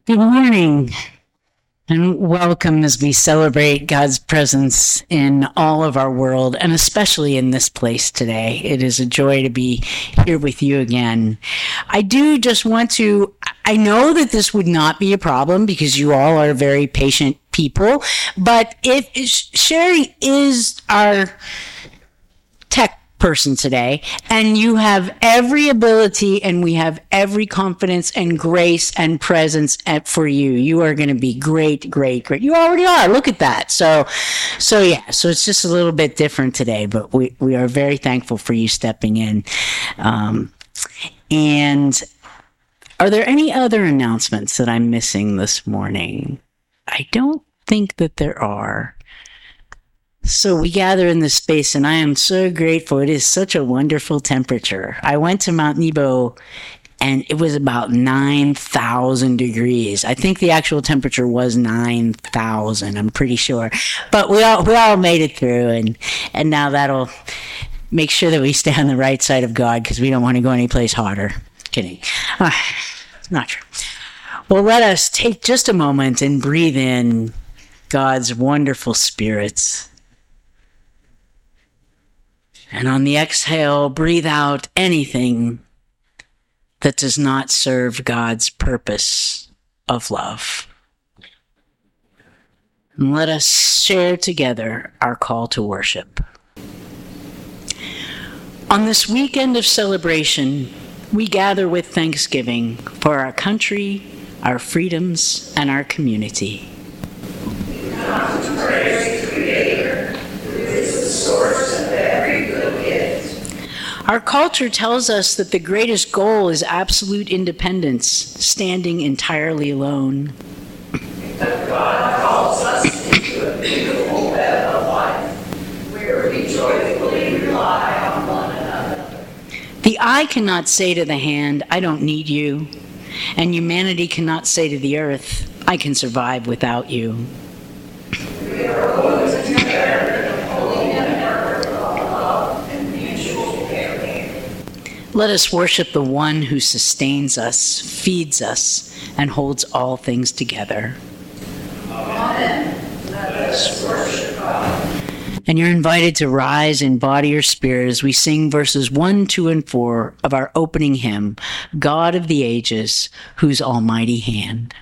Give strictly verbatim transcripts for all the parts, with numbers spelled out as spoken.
Good morning and welcome as we celebrate God's presence in all of our world and especially in this place today. It is a joy to be here with you again. I do just want to, I know that this would not be a problem because you all are very patient people, but if Sherry is our tech person today, and you have every ability and we have every confidence and grace and presence at, for you. You are going to be great, great, great. You already are. Look at that. So, so yeah, so it's just a little bit different today, but we, we are very thankful for you stepping in. Um, and are there any other announcements that I'm missing this morning? I don't think that there are. So we gather in this space, and I am so grateful. It is such a wonderful temperature. I went to Mount Nebo, and it was about nine thousand degrees. I think the actual temperature was nine thousand, I'm pretty sure. But we all we all made it through, and, and now that'll make sure that we stay on the right side of God, because we don't want to go anyplace hotter. Kidding. Uh, not true. Well, let us take just a moment and breathe in God's wonderful spirits. And on the exhale, breathe out anything that does not serve God's purpose of love. And let us share together our call to worship. On this weekend of celebration, we gather with thanksgiving for our country, our freedoms, and our community. We come to praise the Creator, who is the source of every good gift. Our culture tells us that the greatest goal is absolute independence, standing entirely alone. But God calls us into a beautiful web of life, where we joyfully rely on one another. The eye cannot say to the hand, I don't need you. And humanity cannot say to the earth, I can survive without you. We are woven together in a holy network of love and mutual caring. Let us worship the one who sustains us, feeds us, and holds all things together. Amen. Let us worship God. And you're invited to rise in body or spirit as we sing verses one, two, and four of our opening hymn, God of the Ages, whose almighty hand.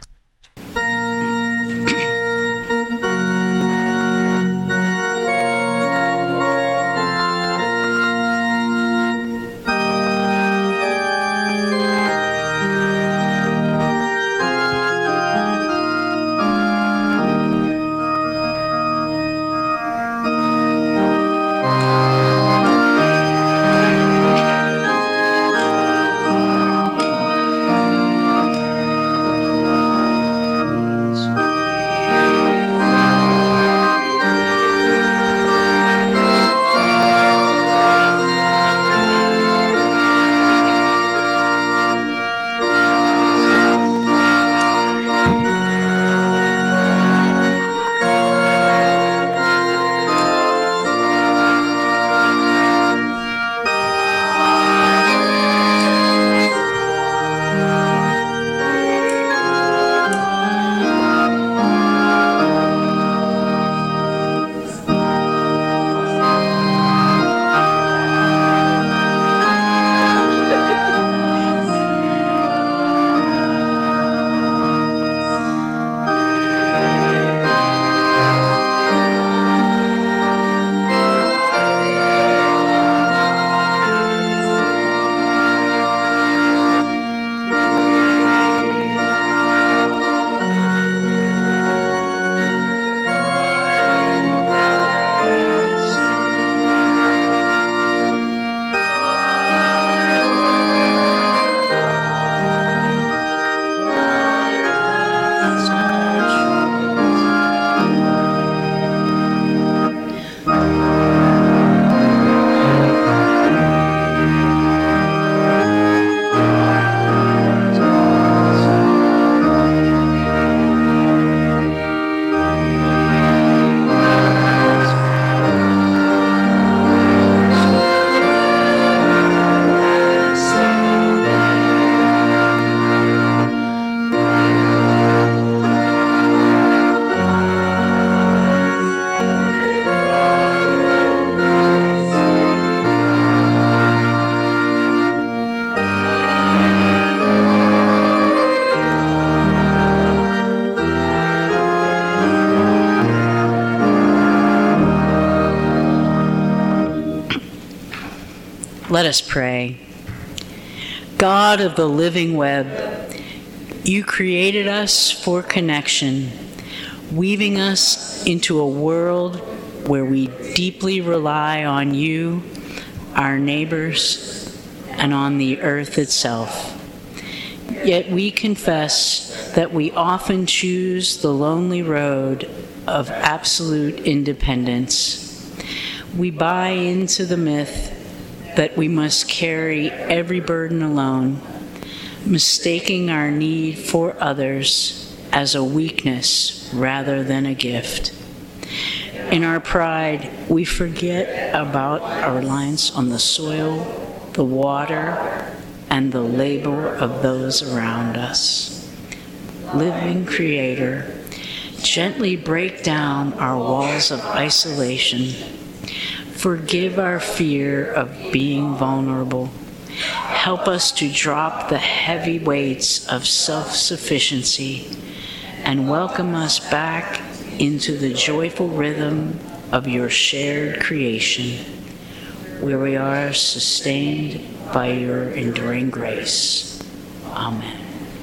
Let us pray. God of the living web, you created us for connection, weaving us into a world where we deeply rely on you, our neighbors, and on the earth itself. Yet we confess that we often choose the lonely road of absolute independence. We buy into the myth that we must carry every burden alone, mistaking our need for others as a weakness rather than a gift. In our pride, we forget about our reliance on the soil, the water, and the labor of those around us. Living Creator, gently break down our walls of isolation. Forgive our fear of being vulnerable. Help us to drop the heavy weights of self-sufficiency and welcome us back into the joyful rhythm of your shared creation, where we are sustained by your enduring grace. Amen.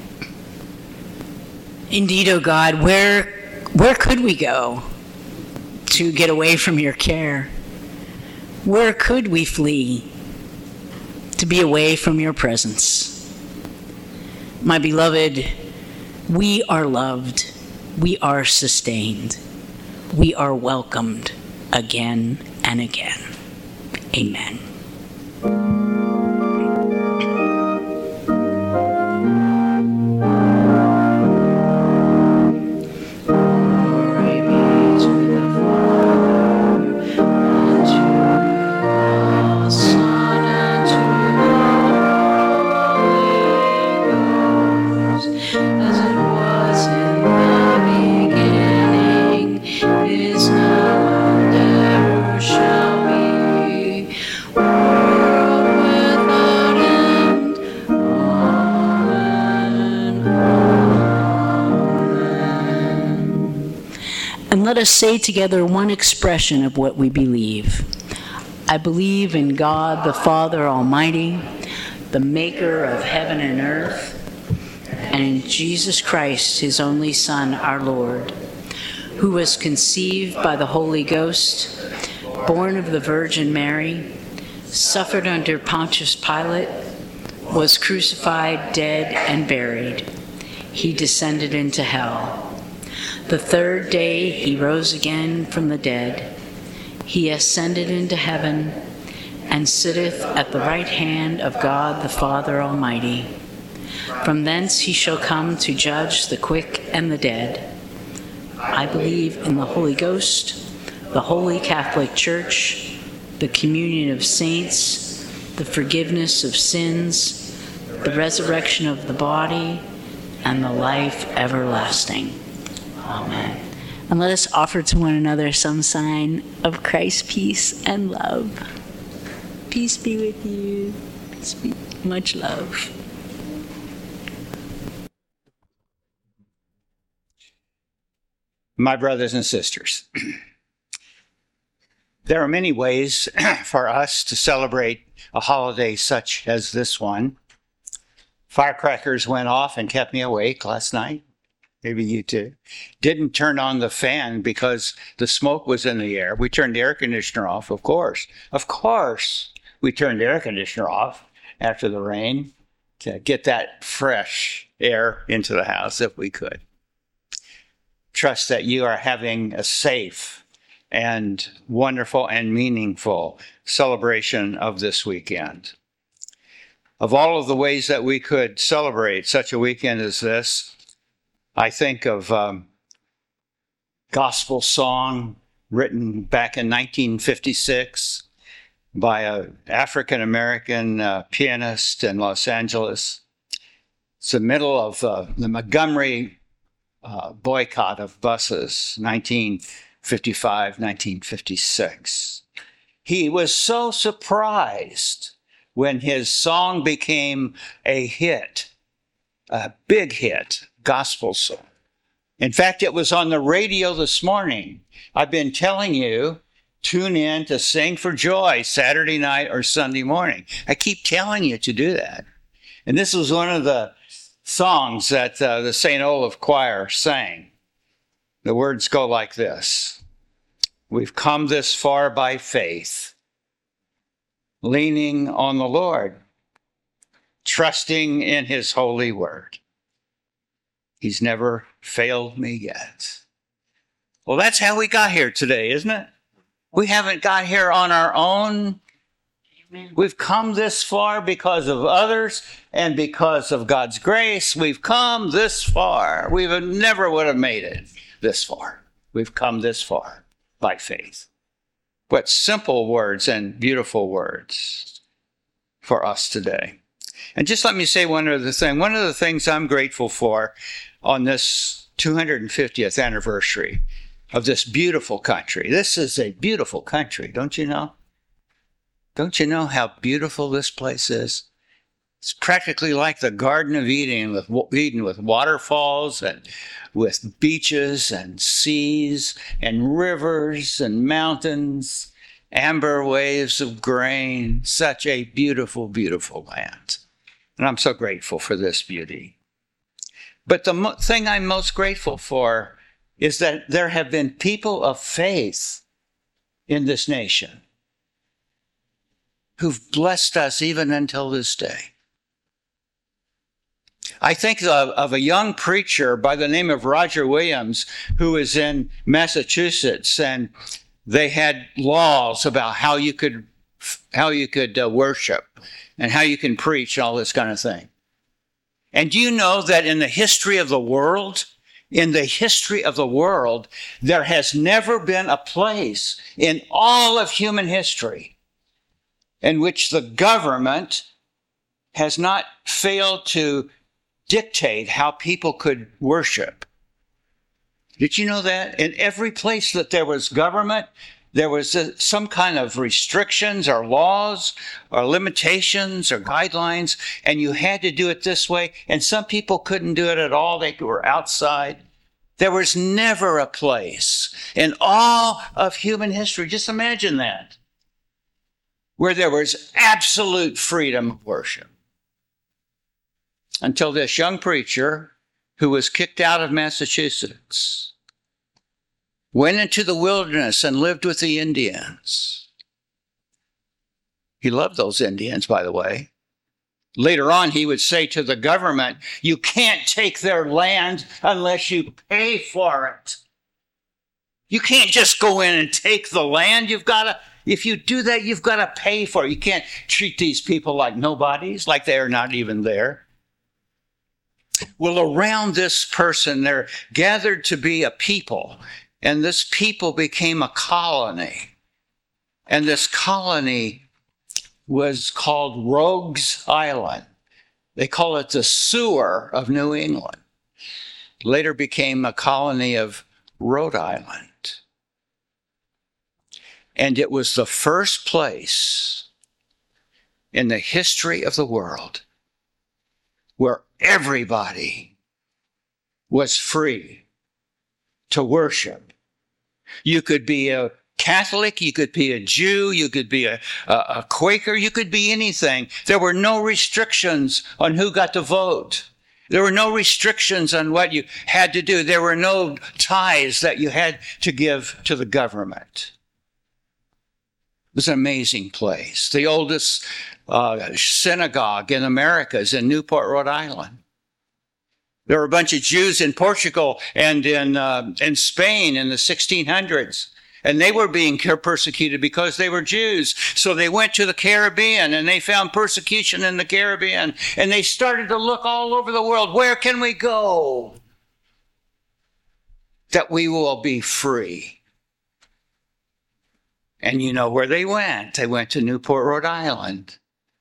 Indeed, O God, where, where could we go to get away from your care? Where could we flee to be away from your presence? My beloved, we are loved, we are sustained, we are welcomed again and again. Amen. Let us say together one expression of what we believe. I believe in God, the Father Almighty, the maker of heaven and earth, and in Jesus Christ, his only Son, our Lord, who was conceived by the Holy Ghost, born of the Virgin Mary, suffered under Pontius Pilate, was crucified, dead, and buried. He descended into hell. The third day he rose again from the dead. He ascended into heaven and sitteth at the right hand of God the Father Almighty. From thence he shall come to judge the quick and the dead. I believe in the Holy Ghost, the Holy Catholic Church, the communion of saints, the forgiveness of sins, the resurrection of the body, and the life everlasting. Amen. And let us offer to one another some sign of Christ's peace and love. Peace be with you. Peace be. Much love. My brothers and sisters, there are many ways for us to celebrate a holiday such as this one. Firecrackers went off and kept me awake last night. Maybe you too. Didn't turn on the fan because the smoke was in the air. We turned the air conditioner off, of course. Of course, we turned the air conditioner off after the rain to get that fresh air into the house if we could. Trust that you are having a safe and wonderful and meaningful celebration of this weekend. Of all of the ways that we could celebrate such a weekend as this, I think of um, gospel song written back in nineteen fifty-six by an African-American uh, pianist in Los Angeles. It's the middle of uh, the Montgomery uh, boycott of buses, nineteen fifty-five, nineteen fifty-six. He was so surprised when his song became a hit, a big hit, gospel song. In fact, it was on the radio this morning. I've been telling you tune in to sing for joy Saturday night or Sunday morning. I keep telling you to do that. And this was one of the songs that uh, the Saint Olaf Choir sang. The words go like this. We've come this far by faith, leaning on the Lord, trusting in his holy word. He's never failed me yet. Well, that's how we got here today, isn't it? We haven't got here on our own. Amen. We've come this far because of others and because of God's grace. We've come this far. We never would have made it this far. We've come this far by faith. What simple words and beautiful words for us today. And just let me say one other thing. One of the things I'm grateful for on this two hundred fiftieth anniversary of this beautiful country. This is a beautiful country, don't you know? Don't you know how beautiful this place is? It's practically like the Garden of Eden with Eden with waterfalls and with beaches and seas and rivers and mountains, amber waves of grain. Such a beautiful, beautiful land. And I'm so grateful for this beauty. But the mo- thing I'm most grateful for is that there have been people of faith in this nation who've blessed us even until this day. I think of, of a young preacher by the name of Roger Williams who was in Massachusetts, and they had laws about how you could how you could uh, worship and how you can preach and all this kind of thing. And do you know that in the history of the world, in the history of the world, there has never been a place in all of human history in which the government has not failed to dictate how people could worship. Did you know that? In every place that there was government, there was uh, some kind of restrictions or laws or limitations or guidelines, and you had to do it this way, and some people couldn't do it at all. They were outside. There was never a place in all of human history, just imagine that, where there was absolute freedom of worship. Until this young preacher who was kicked out of Massachusetts went into the wilderness and lived with the Indians. He loved those Indians, by the way. Later on, he would say to the government, you can't take their land unless you pay for it. You can't just go in and take the land. You've got to, if you do that, you've got to pay for it. You can't treat these people like nobodies, like they are not even there. Well, around this person, they're gathered to be a people, and this people became a colony. And this colony was called Rogues Island. They call it the sewer of New England. Later became a colony of Rhode Island. And it was the first place in the history of the world where everybody was free to worship. You could be a Catholic, you could be a Jew, you could be a, a, a Quaker, you could be anything. There were no restrictions on who got to vote. There were no restrictions on what you had to do. There were no tithes that you had to give to the government. It was an amazing place. The oldest uh, synagogue in America is in Newport, Rhode Island. There were a bunch of Jews in Portugal and in uh, in Spain in the sixteen hundreds. And they were being persecuted because they were Jews. So they went to the Caribbean and they found persecution in the Caribbean. And they started to look all over the world. Where can we go that we will be free? And you know where they went. They went to Newport, Rhode Island.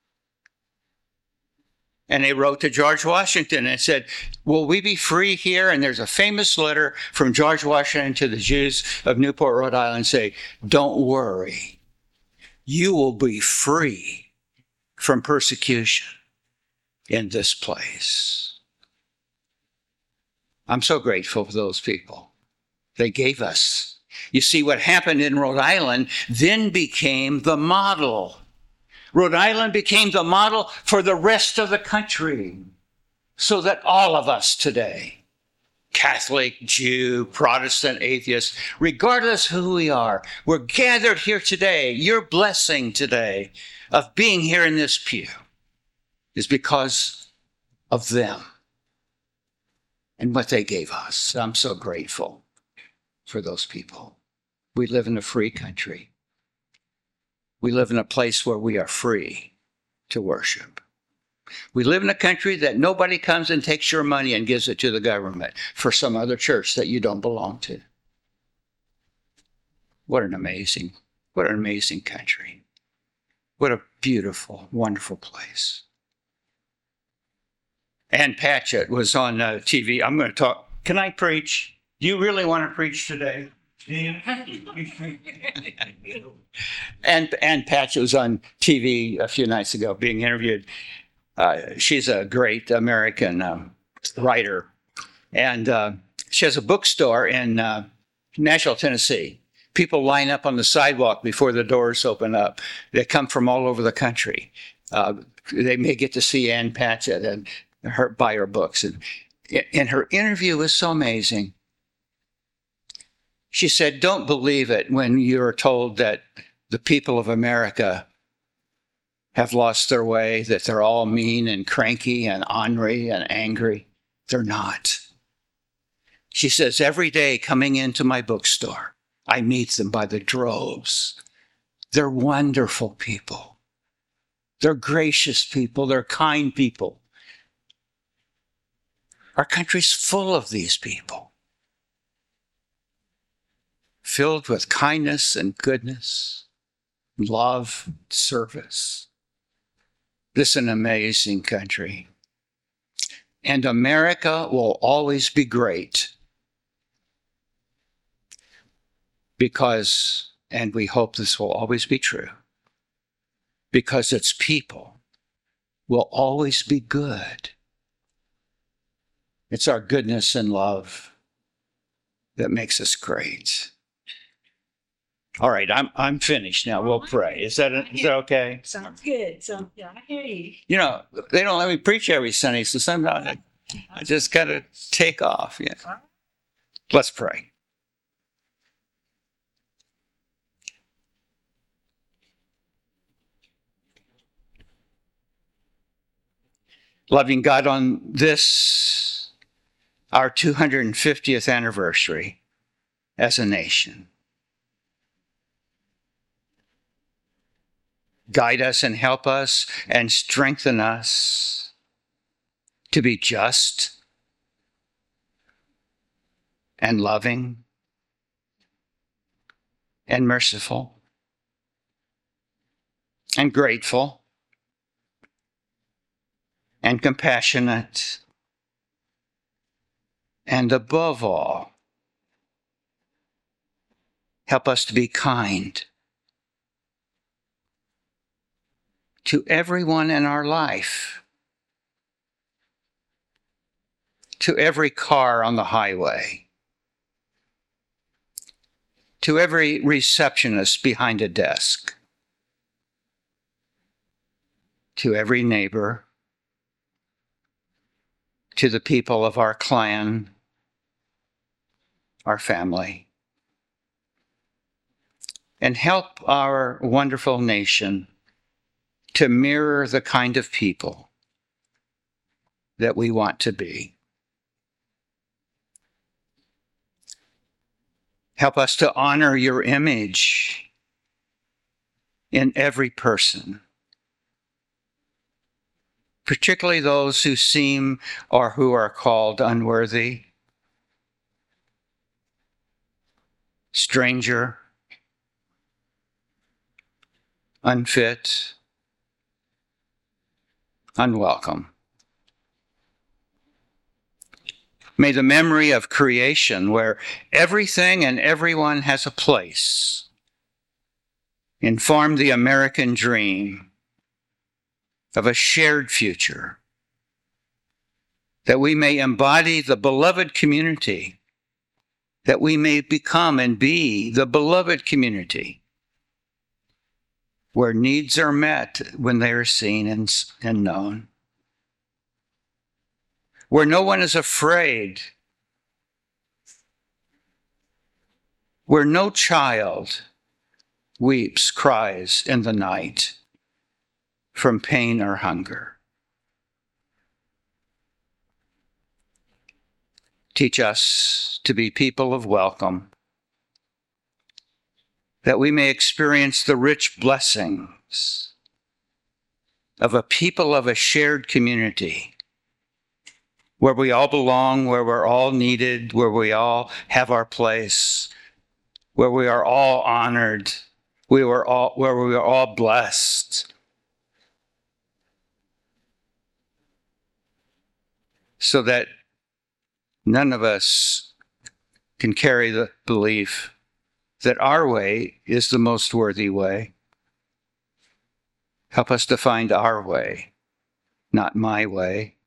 And they wrote to George Washington and said, will we be free here? And there's a famous letter from George Washington to the Jews of Newport, Rhode Island, say, don't worry. You will be free from persecution in this place. I'm so grateful for those people. They gave us You see, what happened in Rhode Island then became the model. Rhode Island became the model for the rest of the country, so that all of us today, Catholic, Jew, Protestant, atheist, regardless who we are, we're gathered here today. Your blessing today of being here in this pew is because of them and what they gave us. I'm so grateful for those people. We live in a free country. We live in a place where we are free to worship. We live in a country that nobody comes and takes your money and gives it to the government for some other church that you don't belong to. What an amazing, what an amazing country. What a beautiful, wonderful place. Ann Patchett was on uh, T V. I'm going to talk. Can I preach? Do you really want to preach today? and Ann Patchett was on T V a few nights ago being interviewed. Uh, she's a great American um, writer, and uh, she has a bookstore in uh, Nashville, Tennessee. People line up on the sidewalk before the doors open up. They come from all over the country. Uh, they may get to see Ann Patchett and her, buy her books. And, and her interview was so amazing. She said, don't believe it when you're told that the people of America have lost their way, that they're all mean and cranky and ornery and angry. They're not. She says, every day coming into my bookstore, I meet them by the droves. They're wonderful people. They're gracious people. They're kind people. Our country's full of these people, filled with kindness and goodness, love, service. This is an amazing country. And America will always be great because, and we hope this will always be true, because its people will always be good. It's our goodness and love that makes us great. All right, I'm I'm finished now. We'll pray. Is that is that okay? Sounds good. So yeah, I hear you. You know, they don't let me preach every Sunday, so sometimes I, I just got to take off. Yeah. Let's pray. Loving God, on this, our two hundred fiftieth anniversary as a nation, guide us and help us and strengthen us to be just and loving and merciful and grateful and compassionate, and above all, help us to be kind to everyone in our life, to every car on the highway, to every receptionist behind a desk, to every neighbor, to the people of our clan, our family, and help our wonderful nation to mirror the kind of people that we want to be. Help us to honor your image in every person, particularly those who seem or who are called unworthy, stranger, unfit, unwelcome. May the memory of creation, where everything and everyone has a place, inform the American dream of a shared future, that we may embody the beloved community that we may become and be the beloved community where needs are met when they are seen and, and known, where no one is afraid, where no child weeps, cries in the night from pain or hunger. Teach us to be people of welcome, that we may experience the rich blessings of a people of a shared community, where we all belong, where we're all needed, where we all have our place, where we are all honored, we were all, where we are all blessed. So that none of us can carry the belief that our way is the most worthy way. Help us to find our way, not my way.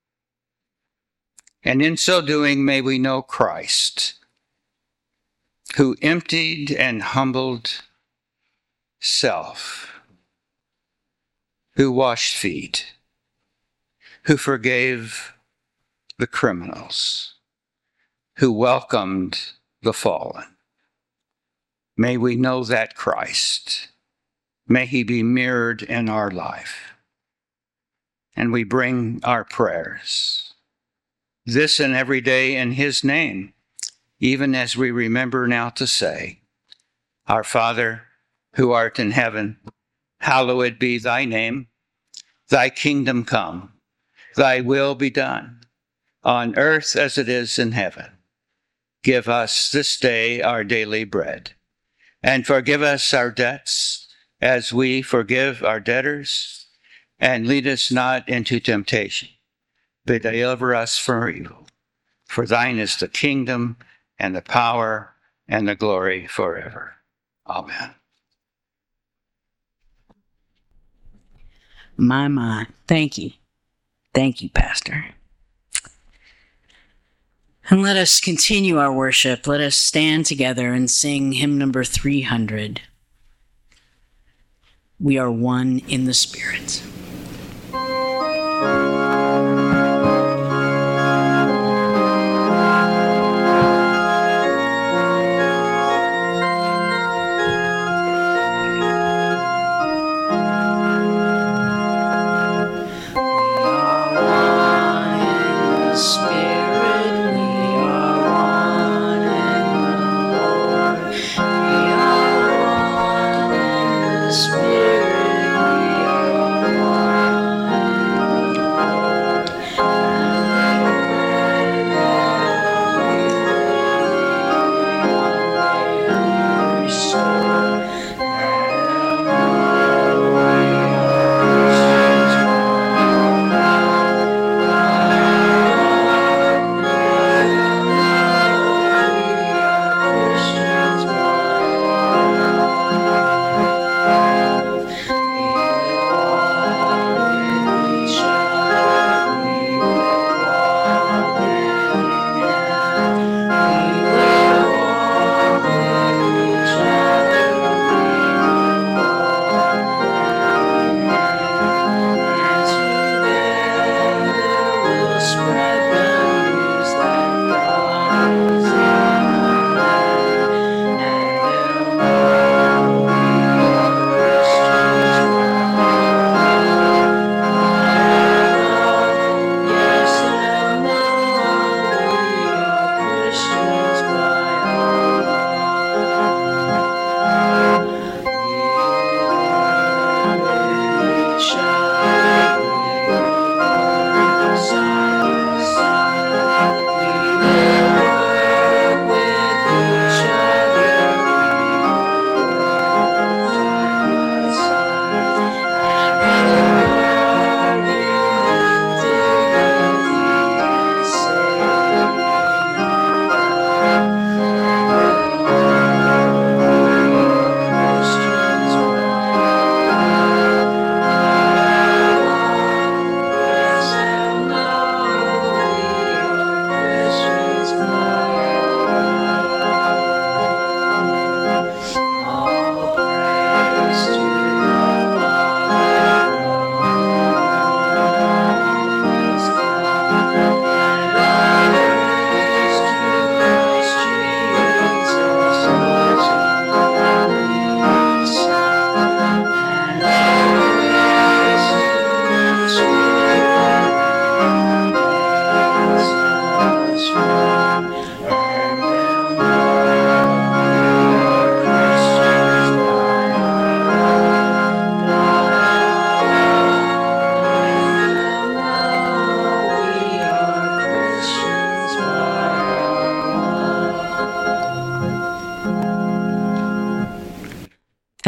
And in so doing, may we know Christ, who emptied and humbled self, who washed feet, who forgave the criminals, who welcomed the fallen. May we know that Christ. May he be mirrored in our life. And we bring our prayers, this and every day in his name, even as we remember now to say, Our Father, who art in heaven, hallowed be thy name. Thy kingdom come, thy will be done, on earth as it is in heaven. Give us this day our daily bread, and forgive us our debts as we forgive our debtors, and lead us not into temptation, but deliver us from evil. For thine is the kingdom and the power and the glory forever. Amen. My, my. Thank you. Thank you, Pastor. And let us continue our worship. Let us stand together and sing hymn number three hundred. We are one in the Spirit. Spirit, we are one.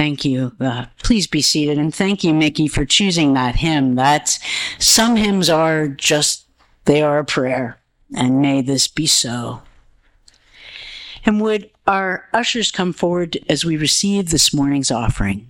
Thank you. Uh, please be seated. And thank you, Mickey, for choosing that hymn. That's, some hymns are just, they are a prayer. And may this be so. And would our ushers come forward as we receive this morning's offering?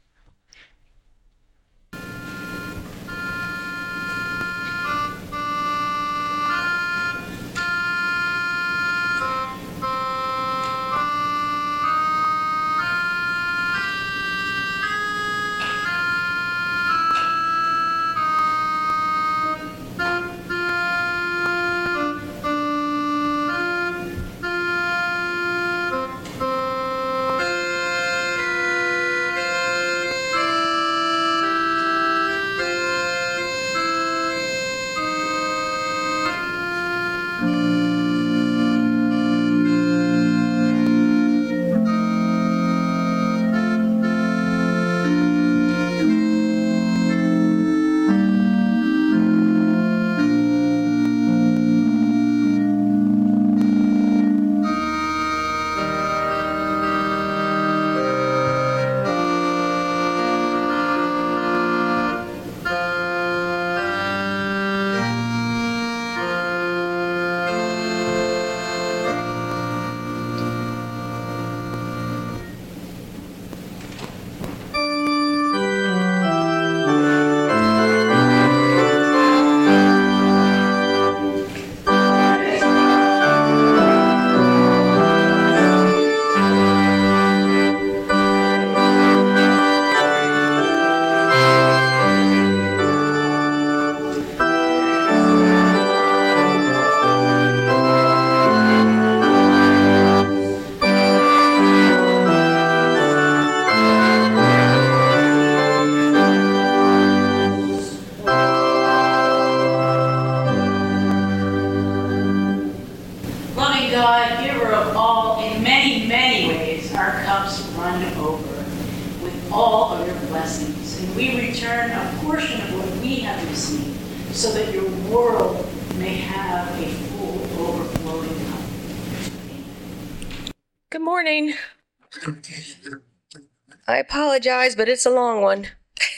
I apologize, but it's a long one.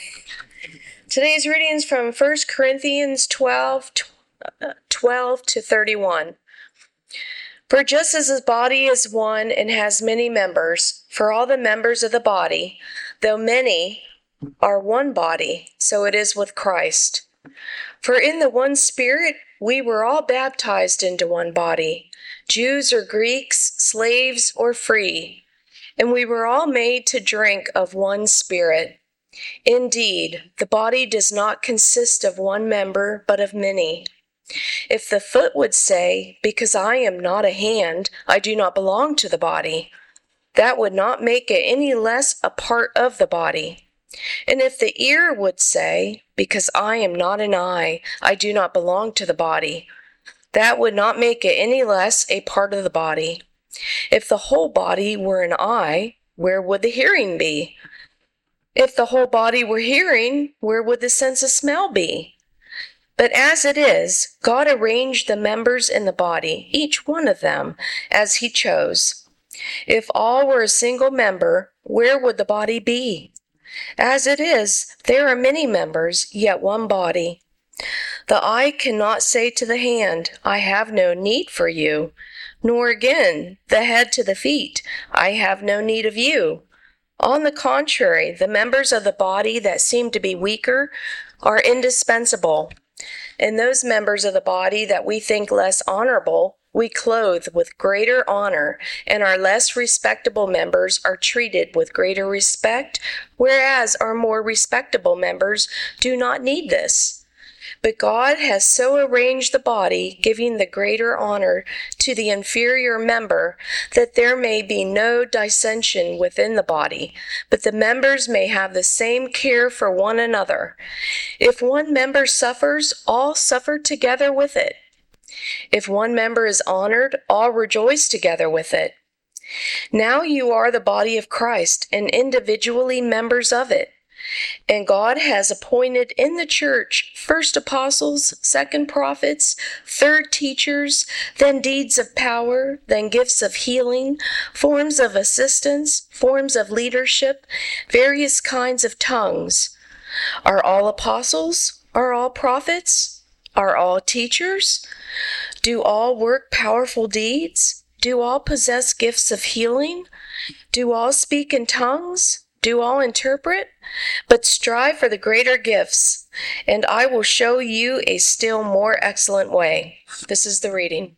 Today's reading is from First Corinthians twelve, twelve to thirty-one. For just as his body is one and has many members, for all the members of the body, though many, are one body, so it is with Christ. For in the one Spirit we were all baptized into one body, Jews or Greeks, slaves or free, and we were all made to drink of one Spirit. Indeed, the body does not consist of one member, but of many. If the foot would say, because I am not a hand, I do not belong to the body, that would not make it any less a part of the body. And if the ear would say, because I am not an eye, I do not belong to the body, that would not make it any less a part of the body. If the whole body were an eye, where would the hearing be? If the whole body were hearing, where would the sense of smell be? But as it is, God arranged the members in the body, each one of them, as he chose. If all were a single member, where would the body be? As it is, there are many members, yet one body. The eye cannot say to the hand, I have no need for you, nor again the head to the feet, I have no need of you. On the contrary, the members of the body that seem to be weaker are indispensable. And those members of the body that we think less honorable, we clothe with greater honor, and our less respectable members are treated with greater respect, whereas our more respectable members do not need this. But God has so arranged the body, giving the greater honor to the inferior member, that there may be no dissension within the body, but the members may have the same care for one another. If one member suffers, all suffer together with it. If one member is honored, all rejoice together with it. Now you are the body of Christ, and individually members of it. And God has appointed in the church first apostles, second prophets, third teachers, then deeds of power, then gifts of healing, forms of assistance, forms of leadership, various kinds of tongues. Are all apostles? Are all prophets? Are all teachers? Do all work powerful deeds? Do all possess gifts of healing? Do all speak in tongues? Do all interpret? But strive for the greater gifts, and I will show you a still more excellent way. This is the reading.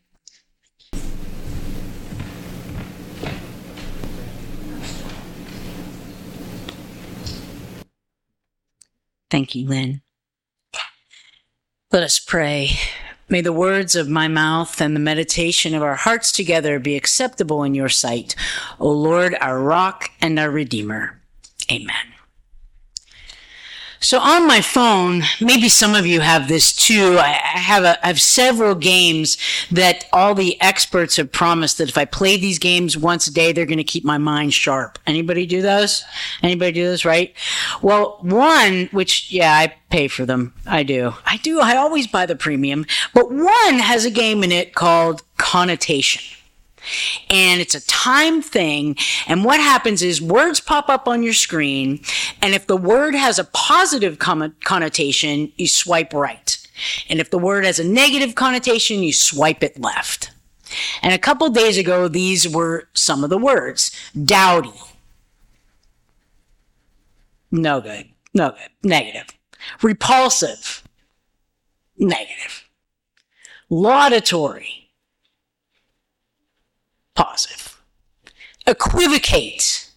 Thank you, Lynn. Let us pray. May the words of my mouth and the meditation of our hearts together be acceptable in your sight, O Lord, our rock and our redeemer. Amen. So on my phone, maybe some of you have this too. I have a, I have several games that all the experts have promised that if I play these games once a day, they're going to keep my mind sharp. Anybody do those? Anybody do this, right? Well, one, which, yeah, I pay for them. I do. I do. I always buy the premium. But one has a game in it called Connotation. And it's a time thing. And what happens is words pop up on your screen. And if the word has a positive con- connotation, you swipe right. And if the word has a negative connotation, you swipe it left. And a couple days ago, these were some of the words. Dowdy. No good. No good. Negative. Repulsive. Negative. Laudatory. Positive. Equivocate.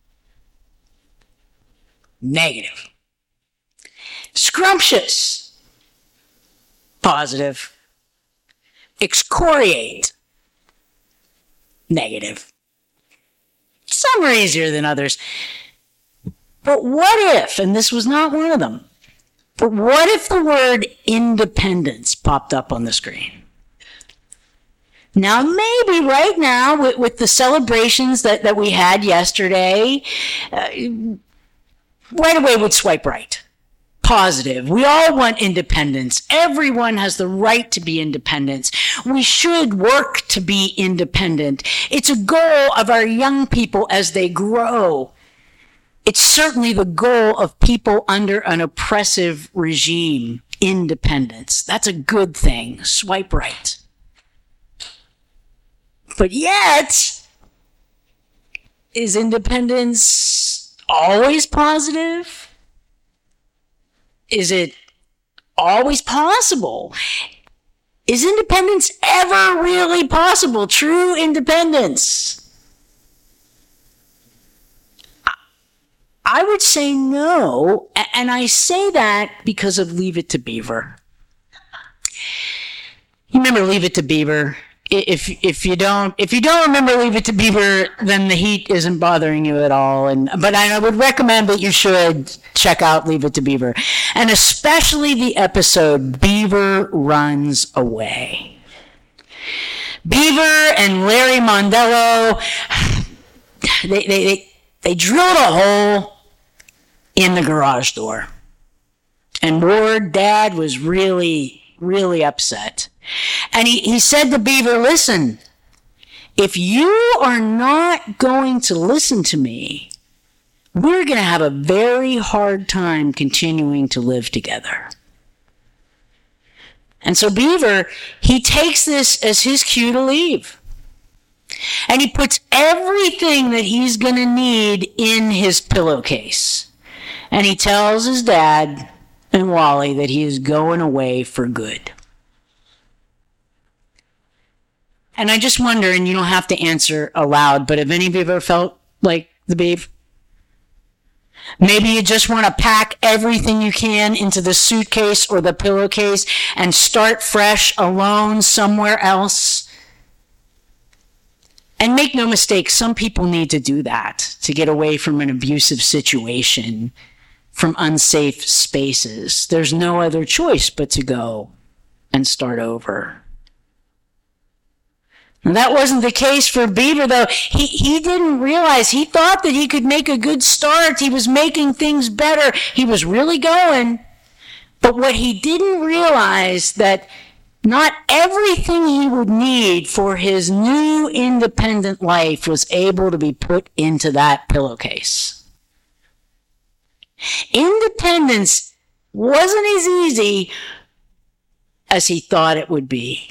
Negative. Scrumptious. Positive. Excoriate. Negative. Some are easier than others. But what if, and this was not one of them, but what if the word independence popped up on the screen? Now, maybe right now, with, with the celebrations that, that we had yesterday, uh, right away would swipe right. Positive. We all want independence. Everyone has the right to be independent. We should work to be independent. It's a goal of our young people as they grow. It's certainly the goal of people under an oppressive regime. Independence. That's a good thing. Swipe right. But yet, is independence always positive? Is it always possible? Is independence ever really possible? True independence? I would say no, and I say that because of Leave It to Beaver. You remember Leave It to Beaver? If if you don't if you don't remember Leave It to Beaver, then the heat isn't bothering you at all. And but I would recommend that you should check out Leave It to Beaver, and especially the episode Beaver Runs Away. Beaver and Larry Mondello, they they they, they drilled a hole in the garage door, and Ward, Dad, was really really upset. And he, he said to Beaver, listen, if you are not going to listen to me, we're going to have a very hard time continuing to live together. And so Beaver, he takes this as his cue to leave. And he puts everything that he's going to need in his pillowcase. And he tells his dad and Wally that he is going away for good. And I just wonder, and you don't have to answer aloud, but have any of you ever felt like the Beav? Maybe you just want to pack everything you can into the suitcase or the pillowcase and start fresh alone somewhere else. And make no mistake, some people need to do that to get away from an abusive situation, from unsafe spaces. There's no other choice but to go and start over. And that wasn't the case for Beaver, though. He, he didn't realize, he thought that he could make a good start. He was making things better. He was really going. But what he didn't realize that not everything he would need for his new independent life was able to be put into that pillowcase. Independence wasn't as easy as he thought it would be.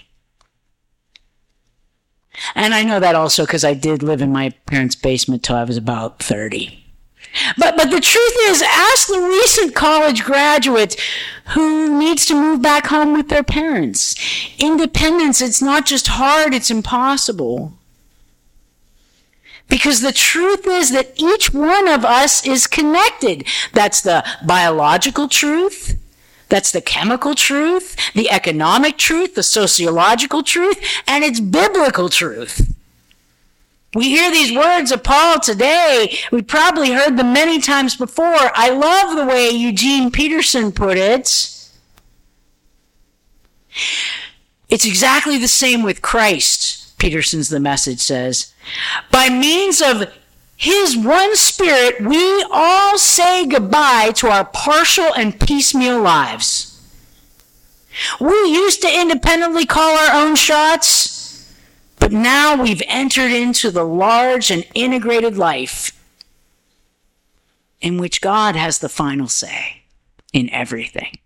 And I know that also because I did live in my parents' basement till I was about thirty. But but the truth is, ask the recent college graduate who needs to move back home with their parents. Independence, it's not just hard, it's impossible. Because the truth is that each one of us is connected. That's the biological truth. That's the chemical truth, the economic truth, the sociological truth, and it's biblical truth. We hear these words of Paul today. We probably heard them many times before. I love the way Eugene Peterson put it. It's exactly the same with Christ, Peterson's The Message says. By means of his one Spirit, we all say goodbye to our partial and piecemeal lives. We used to independently call our own shots. But now we've entered into the large and integrated life in which God has the final say in everything.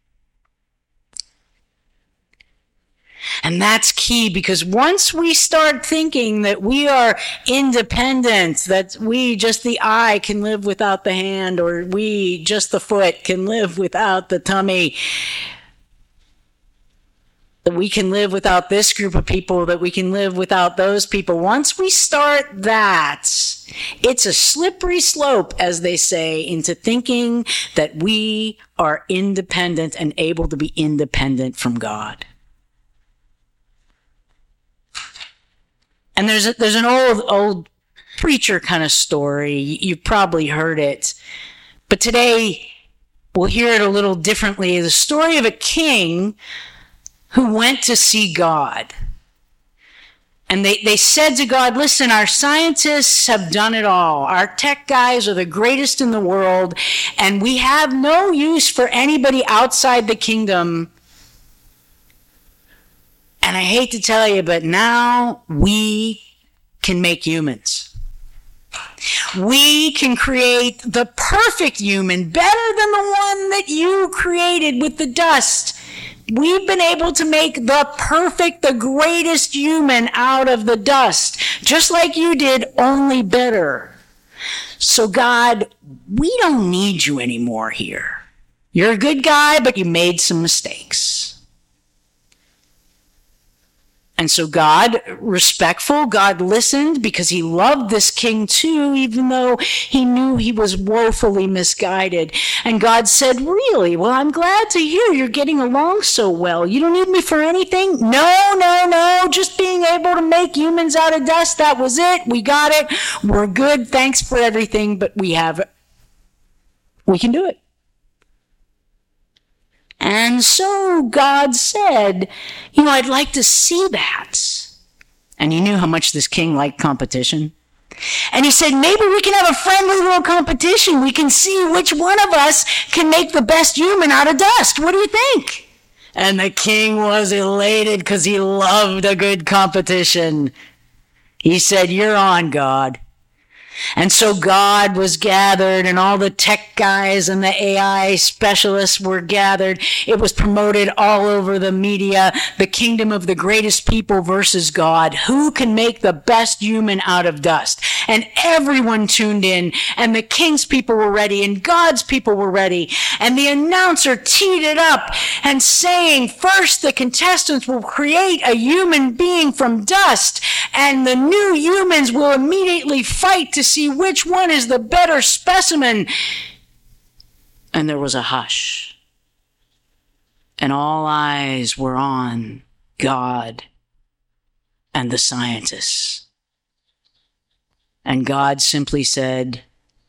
And that's key, because once we start thinking that we are independent, that we, just the eye, can live without the hand, or we, just the foot, can live without the tummy, that we can live without this group of people, that we can live without those people. Once we start that, it's a slippery slope, as they say, into thinking that we are independent and able to be independent from God. And there's a, there's an old, old preacher kind of story. You've probably heard it. But today, we'll hear it a little differently. The story of a king who went to see God. And they, they said to God, listen, our scientists have done it all. Our tech guys are the greatest in the world, and we have no use for anybody outside the kingdom. And I hate to tell you, but now we can make humans. We can create the perfect human, better than the one that you created with the dust. We've been able to make the perfect, the greatest human out of the dust, just like you did, only better. So God, we don't need you anymore here. You're a good guy, but you made some mistakes. And so God, respectful, God listened because he loved this king too, even though he knew he was woefully misguided. And God said, really? Well, I'm glad to hear you're getting along so well. You don't need me for anything? No, no, no. Just being able to make humans out of dust. That was it. We got it. We're good. Thanks for everything. But we have, we can do it. And so God said, you know, I'd like to see that. And he knew how much this king liked competition. And he said, maybe we can have a friendly little competition. We can see which one of us can make the best human out of dust. What do you think? And the king was elated because he loved a good competition. He said, you're on, God. And so God was gathered, and all the tech guys and the A I specialists were gathered. It was promoted all over the media, the kingdom of the greatest people versus God. Who can make the best human out of dust? And everyone tuned in, and the king's people were ready, and God's people were ready. And the announcer teed it up and saying, first the contestants will create a human being from dust, and the new humans will immediately fight to see which one is the better specimen. And there was a hush. And all eyes were on God and the scientists. And God simply said,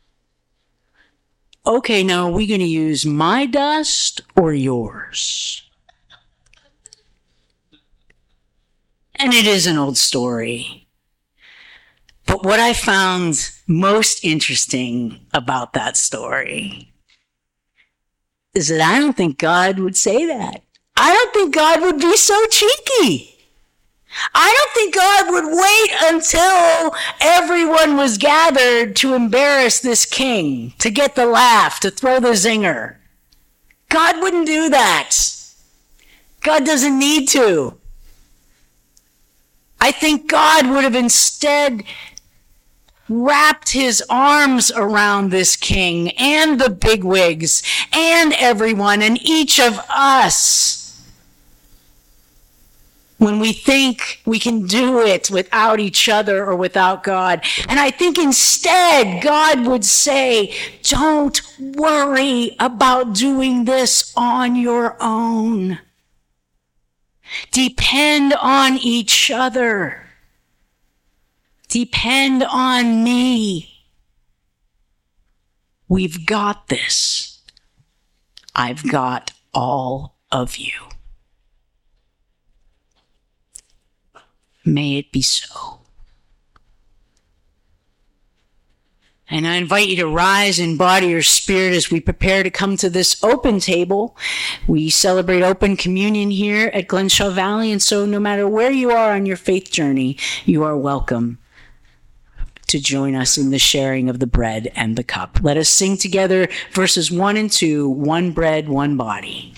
okay, now are we going to use my dust or yours? And it is an old story. But what I found most interesting about that story is that I don't think God would say that. I don't think God would be so cheeky. I don't think God would wait until everyone was gathered to embarrass this king, to get the laugh, to throw the zinger. God wouldn't do that. God doesn't need to. I think God would have instead wrapped his arms around this king and the bigwigs and everyone and each of us. When we think we can do it without each other or without God. And I think instead God would say, don't worry about doing this on your own. Depend on each other. Depend on me. We've got this. I've got all of you. May it be so. And I invite you to rise in body or spirit as we prepare to come to this open table. We celebrate open communion here at Glenshaw Valley, and so no matter where you are on your faith journey, you are welcome to join us in the sharing of the bread and the cup. Let us sing together verses one and two, one bread, one body.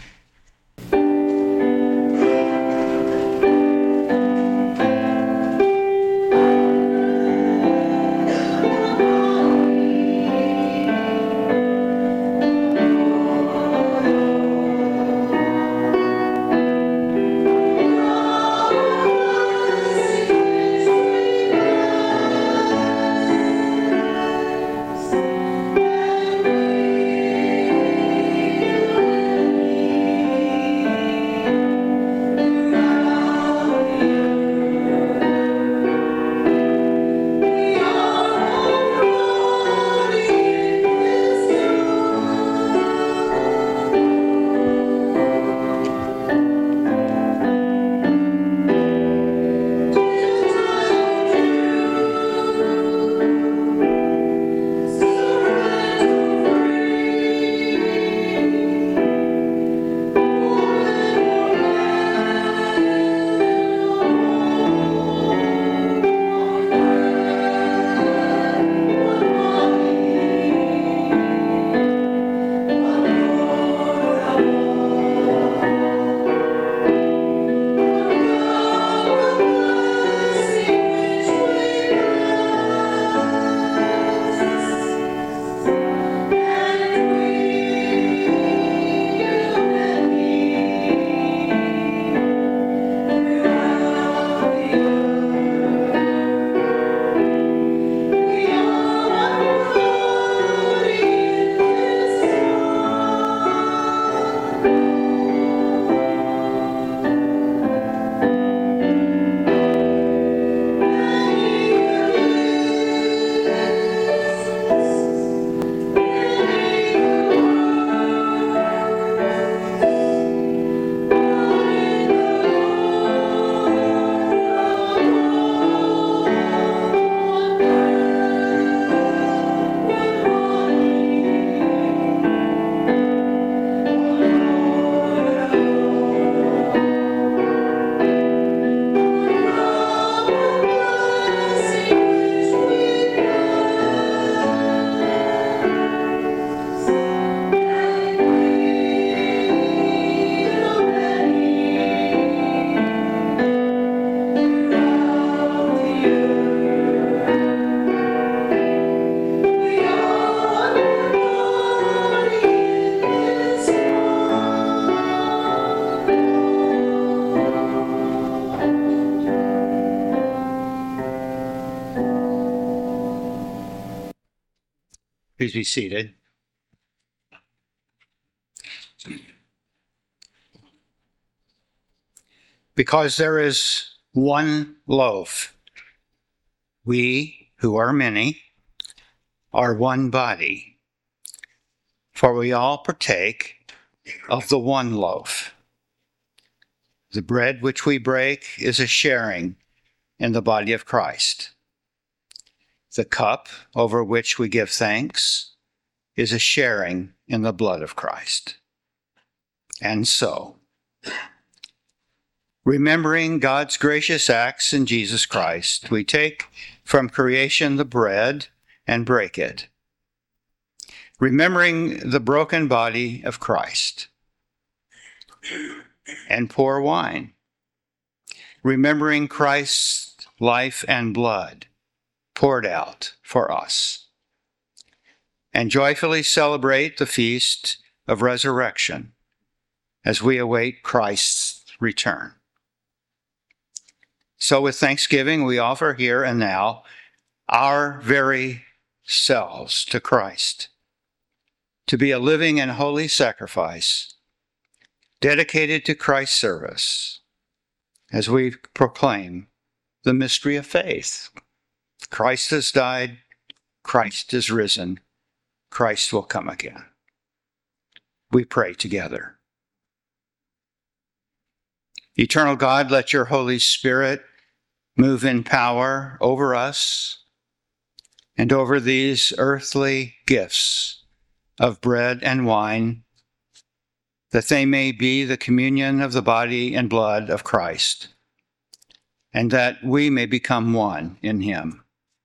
Please be seated. Because there is one loaf, we who are many are one body, for we all partake of the one loaf. The bread which we break is a sharing in the body of Christ. The cup over which we give thanks is a sharing in the blood of Christ. And so, remembering God's gracious acts in Jesus Christ, we take from creation the bread and break it, remembering the broken body of Christ, and pour wine, remembering Christ's life and blood poured out for us, and joyfully celebrate the feast of resurrection as we await Christ's return. So with thanksgiving, we offer here and now our very selves to Christ, to be a living and holy sacrifice dedicated to Christ's service as we proclaim the mystery of faith. Christ has died, Christ is risen, Christ will come again. We pray together. Eternal God, let your Holy Spirit move in power over us and over these earthly gifts of bread and wine, that they may be the communion of the body and blood of Christ, and that we may become one in him.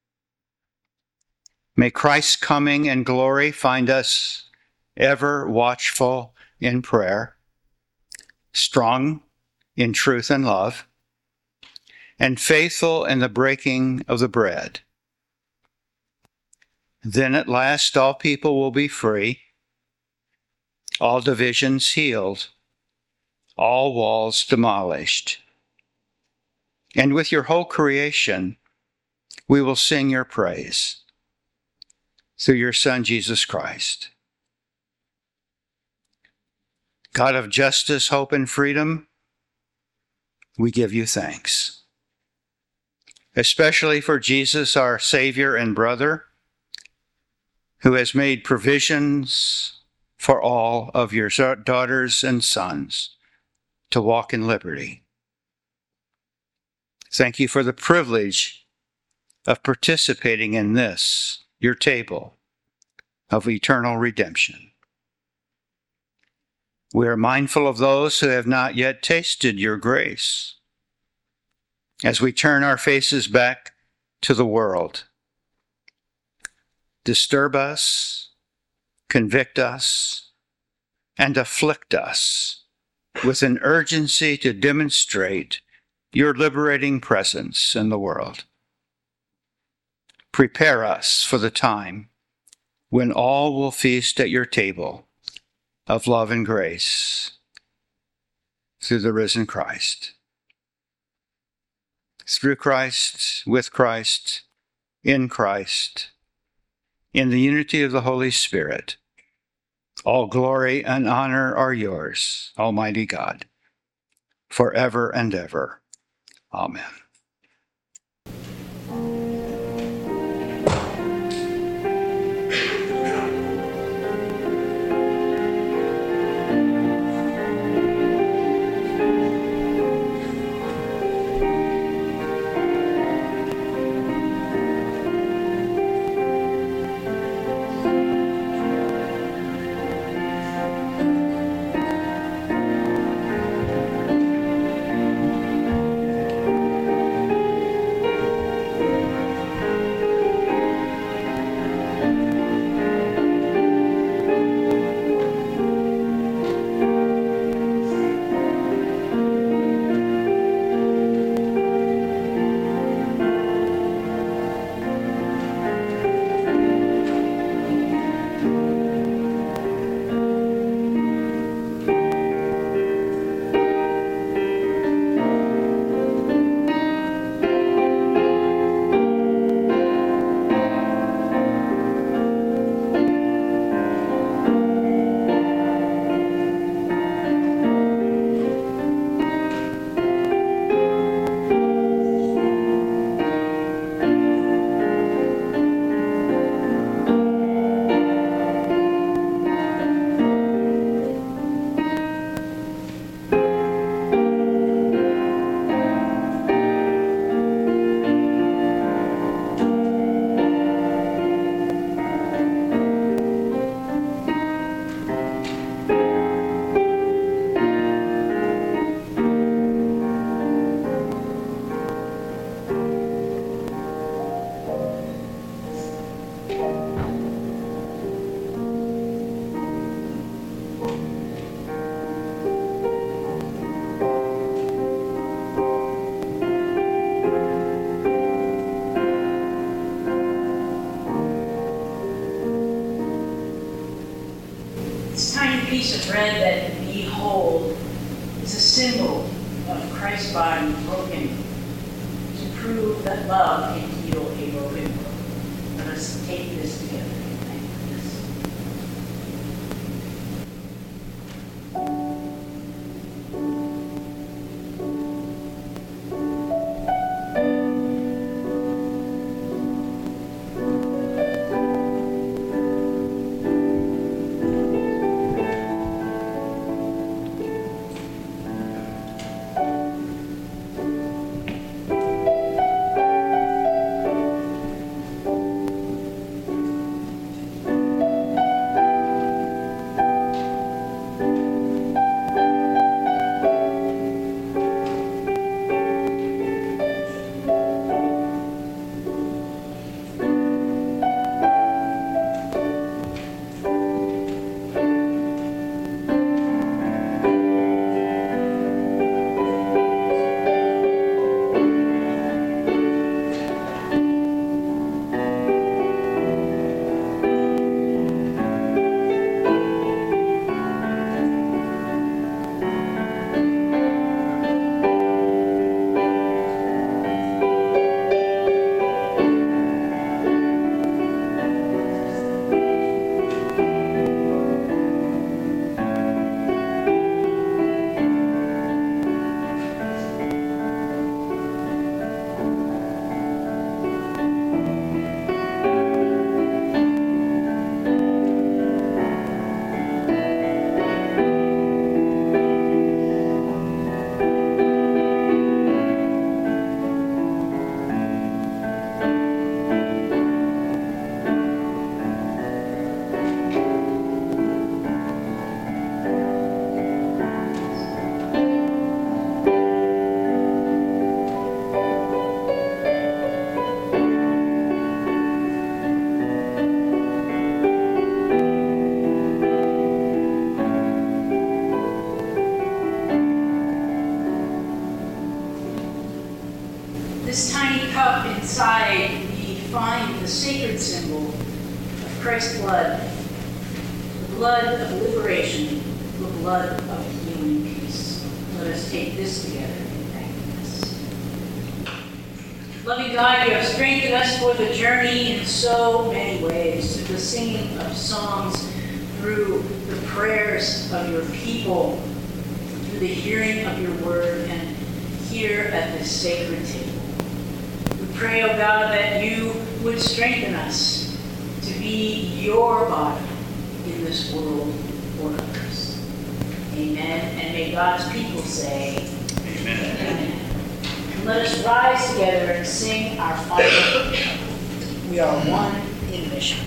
May Christ's coming and glory find us ever watchful in prayer, strong in truth and love, and faithful in the breaking of the bread. Then at last all people will be free, all divisions healed, all walls demolished. And with your whole creation, we will sing your praise through your Son, Jesus Christ. God of justice, hope, and freedom, we give you thanks, especially for Jesus, our Savior and brother, who has made provisions for all of your daughters and sons to walk in liberty. Thank you for the privilege of participating in this, your table of eternal redemption. We are mindful of those who have not yet tasted your grace as we turn our faces back to the world. Disturb us, convict us, and afflict us with an urgency to demonstrate your liberating presence in the world. Prepare us for the time when all will feast at your table of love and grace through the risen Christ. Through Christ, with Christ, in Christ, in the unity of the Holy Spirit, all glory and honor are yours, Almighty God, forever and ever. Amen. This tiny piece of bread that we hold is a symbol of Christ's body broken to prove that love can heal a broken world. Let us take this together in thankfulness. This tiny cup inside, we find the sacred symbol of Christ's blood, the blood of liberation, the blood of healing peace. Let us take this together in thankfulness. Loving God, you have strengthened us for the journey in so many ways, through the singing of songs, through the prayers of your people, through the hearing of your word, and here at this sacred table. We pray, oh God, that you would strengthen us to be your body in this world for others. Amen. And may God's people say, Amen. Amen. And let us rise together and sing our final hymn. We are one in mission.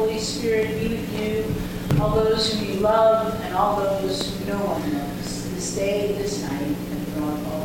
Holy Spirit be with you, all those whom you love, and all those whom no one loves, this day, this night, and throughout all